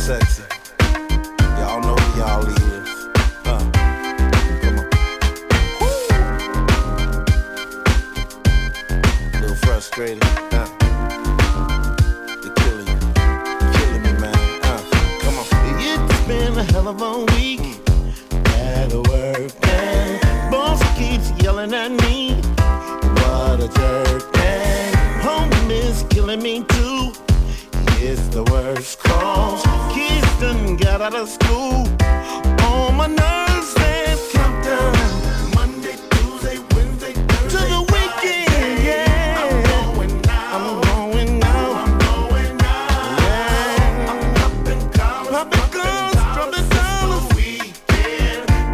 sexy. Y'all know who y'all is. Come on. A little frustrated. You're killing me, man. Come on. It's been a hell of a week at work, and boss keeps yelling at me. What a jerk, and home is killing me too. It's the worst cause kids done got out of school. All my nerves, they count down.